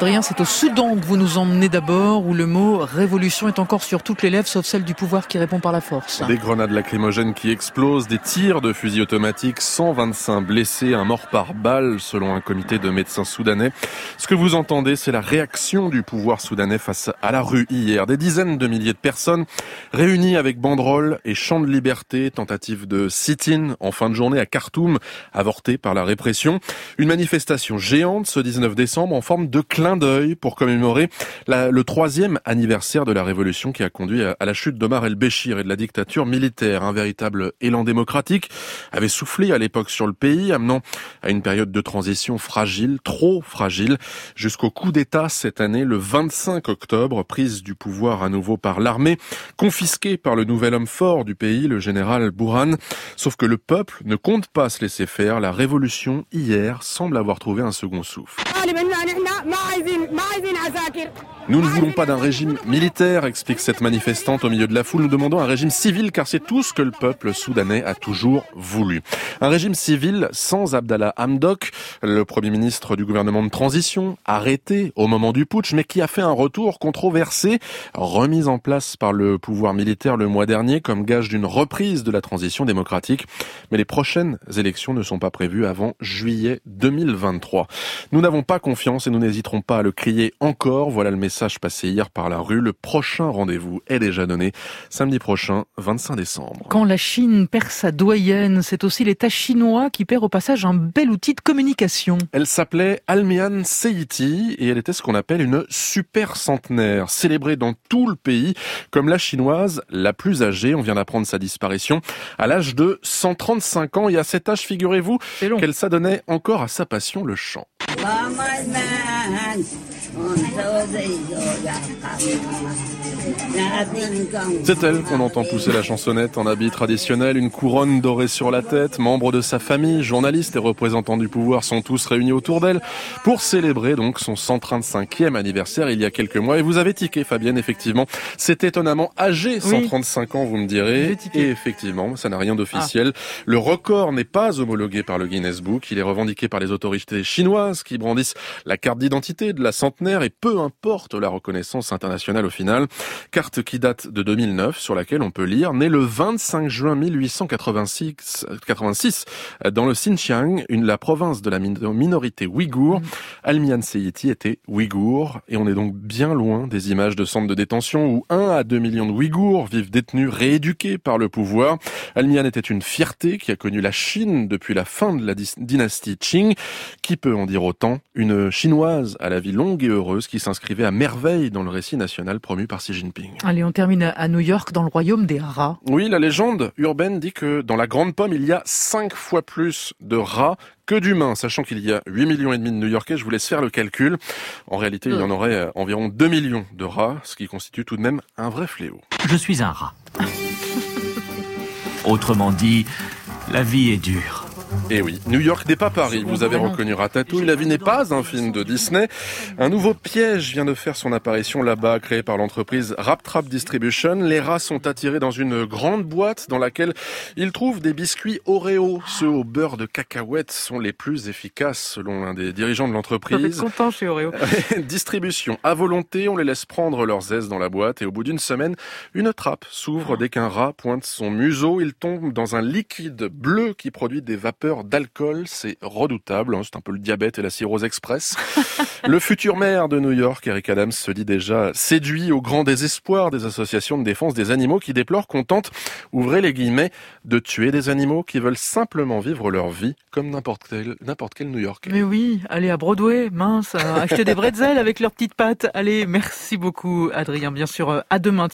Adrien, c'est au Soudan que vous nous emmenez d'abord, où le mot révolution est encore sur toutes les lèvres, sauf celle du pouvoir qui répond par la force. Des grenades lacrymogènes qui explosent, des tirs de fusils automatiques, 125 blessés, un mort par balle, selon un comité de médecins soudanais. Ce que vous entendez, c'est la réaction du pouvoir soudanais face à la rue hier. Des dizaines de milliers de personnes réunies avec banderoles et chants de liberté, tentative de sit-in en fin de journée à Khartoum, avortée par la répression. Une manifestation géante ce 19 décembre en forme de clin d'œil pour commémorer le 3e anniversaire de la révolution qui a conduit à la chute d'Omar el-Béchir et de la dictature militaire. Un véritable élan démocratique avait soufflé à l'époque sur le pays, amenant à une période de transition fragile, trop fragile, jusqu'au coup d'État cette année, le 25 octobre, prise du pouvoir à nouveau par l'armée, confisquée par le nouvel homme fort du pays, le général Bourhan. Sauf que le peuple ne compte pas se laisser faire. La révolution, hier, semble avoir trouvé un second souffle. Nous ne voulons pas d'un régime militaire, explique cette manifestante au milieu de la foule. Nous demandons un régime civil car c'est tout ce que le peuple soudanais a toujours voulu. Un régime civil sans Abdallah Hamdok, le premier ministre du gouvernement de transition, arrêté au moment du putsch, mais qui a fait un retour controversé, remis en place par le pouvoir militaire le mois dernier comme gage d'une reprise de la transition démocratique. Mais les prochaines élections ne sont pas prévues avant juillet 2023. Nous n'avons pas confiance et nous n'hésiterons pas à le crier encore. Voilà le message passé hier par la rue. Le prochain rendez-vous est déjà donné, samedi prochain, 25 décembre. Quand la Chine perd sa doyenne, c'est aussi l'État chinois qui perd au passage un bel outil de communication. Elle s'appelait Almian Seiti et elle était ce qu'on appelle une super centenaire, célébrée dans tout le pays comme la chinoise la plus âgée. On vient d'apprendre sa disparition à l'âge de 135 ans et à cet âge, figurez-vous, qu'elle s'adonnait encore à sa passion, le chant. C'est elle qu'on entend pousser la chansonnette en habit traditionnel, une couronne dorée sur la tête. Membres de sa famille, journalistes et représentants du pouvoir sont tous réunis autour d'elle pour célébrer donc son 135e anniversaire il y a quelques mois. Et vous avez tiqué, Fabienne, effectivement. C'est étonnamment âgé, 135 ans, vous me direz. Et effectivement, ça n'a rien d'officiel. Le record n'est pas homologué par le Guinness Book. Il est revendiqué par les autorités chinoises qui brandissent la carte d'identité de la centenaire et peu importe la reconnaissance internationale au final. Carte qui date de 2009 sur laquelle on peut lire « Né le 25 juin 1886 dans le Xinjiang, la province de la minorité ouïghour. Almian Seiti était ouïghour et on est donc bien loin des images de centres de détention où 1 à 2 millions de Ouïghours vivent détenus, rééduqués par le pouvoir. Almian était une fierté qui a connu la Chine depuis la fin de la dynastie Qing. Qui peut en dire autant? Une chinoise à la vie longue et heureuse qui s'inscrivait à merveille dans le récit national promu par Xi Jinping. Allez, on termine à New York, dans le royaume des rats. Oui, la légende urbaine dit que dans la Grande Pomme, il y a 5 fois plus de rats que d'humains. Sachant qu'il y a 8,5 millions de New-Yorkais, je vous laisse faire le calcul. En réalité, il y en aurait environ 2 millions de rats, ce qui constitue tout de même un vrai fléau. Je suis un rat. Autrement dit, la vie est dure. Et oui, New York n'est pas Paris. Vous avez reconnu Ratatouille. La vie n'est pas un film de Disney. Un nouveau piège vient de faire son apparition là-bas, créé par l'entreprise Rap Trap Distribution. Les rats sont attirés dans une grande boîte dans laquelle ils trouvent des biscuits Oreo. Ceux au beurre de cacahuètes sont les plus efficaces, selon l'un des dirigeants de l'entreprise. Vous êtes content chez Oreo. Distribution à volonté, on les laisse prendre leurs aises dans la boîte et au bout d'une semaine, une trappe s'ouvre dès qu'un rat pointe son museau. Il tombe dans un liquide bleu qui produit des vapeurs d'alcool, c'est redoutable, c'est un peu le diabète et la cirrhose express. Le futur maire de New York, Eric Adams, se dit déjà séduit au grand désespoir des associations de défense des animaux qui déplorent qu'on tente, ouvrez les guillemets, de tuer des animaux qui veulent simplement vivre leur vie comme n'importe quel New-Yorkais. Mais oui, allez à Broadway, mince, acheter des bretzels avec leurs petites pattes. Allez, merci beaucoup Adrien, bien sûr, à demain.